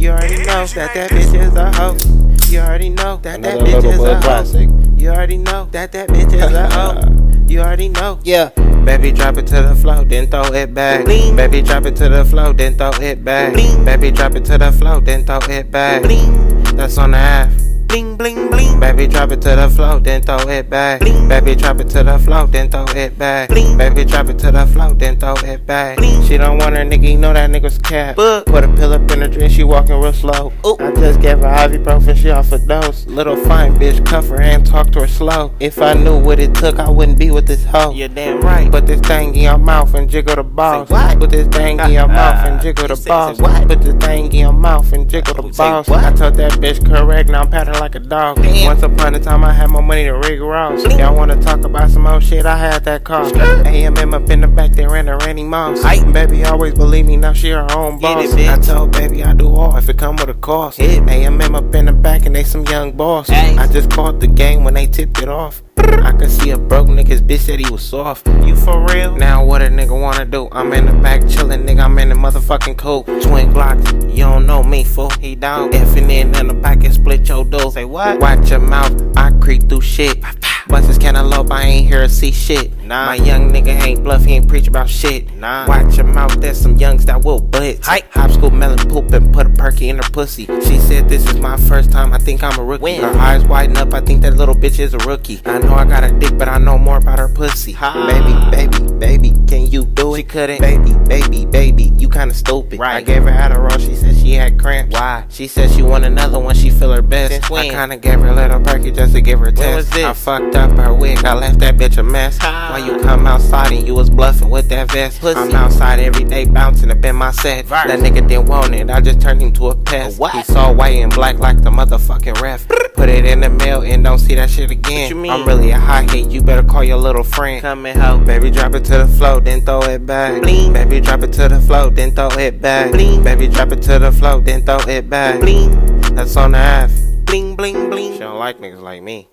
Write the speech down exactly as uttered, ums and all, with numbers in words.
You already know that that bitch is a hoe. You already know that that Another bitch is little a hoe. classic. You already know that that bitch is a hoe. You already know. Yeah. Baby, drop it to the floor, then throw it back. Bling. Baby, drop it to the floor, then throw it back. Bling. Baby, drop it to the floor, then throw it back. Bling. That's on the half. Bling, bling, bling. Baby, drop it to the floor, then throw it back. Bling. Baby, drop it to the floor, then throw it back. Bling. Baby, drop it to the floor, then throw it back. Bling. She don't want her nigga, you know that nigga's cap. But put a pill up in her drink, she walking real slow. Ooh. I just gave her ibuprofen, she off a dose. Little fine bitch, cuff her and talk to her slow. If I knew what it took, I wouldn't be with this hoe. You're damn right. Put this thing in your mouth and jiggle the balls. Put this thing in your mouth and jiggle the balls. Put this thing in your mouth and jiggle the balls. I told that bitch correct, now I'm patting like a dog. Damn. Once upon a time I had more money than Rick Ross. Y'all wanna talk about some old shit, I had that car. A M M up in the back there in the Randy Moss. Baby always believe me, now she her own boss. I told baby I do all if it come with a cost. A M M up in the back and they some young boss. I just caught the game when they tipped it off. I could see a broke nigga's bitch said he was soft. You for real? Now what a nigga wanna do? I'm in the back chillin', nigga, I'm in the motherfucking coupe. Twin Glocks, you don't know me, fool. He down. Effing in in the back and split your dough. Say what? Watch your mouth, I creep through shit. Bust his cantaloupe, I ain't here to see shit. Nah. My young nigga ain't bluff, he ain't preach about shit. Nah. Watch your mouth, there's some youngs that will blitz. Hi. Hop school melon poop and put a perky in her pussy. She said this is my first time, I think I'm a rookie. When? Her eyes widen up, I think that little bitch is a rookie. I know I got a dick, but I know more about her pussy. Ha. Baby, baby, baby, can you do it? She couldn't. Baby, baby, baby, you kinda stupid. Right. I gave her Adderall, she said she had cramps. Why? She said she want another one, she feel her best. Since when? I kinda gave her a little perky just to give her a test. When was this? I fucked up her wig, I left that bitch a mess. Ha. When you come outside and you was bluffing with that vest. Pussy. I'm outside every day bouncing up in my set. Verse. That nigga didn't want it, I just turned him to a pest. A he saw white and black like the motherfucking ref. Put it in the mail and don't see that shit again. What you mean? I'm really a hot hit, you better call your little friend. Come and help. Baby, drop it to the floor, then throw it back. Bling. Baby, drop it to the floor, then throw it back. Bling. Baby, drop it to the floor, then throw it back. Bling. That's on the half. Bling, bling, bling. She don't like niggas like me.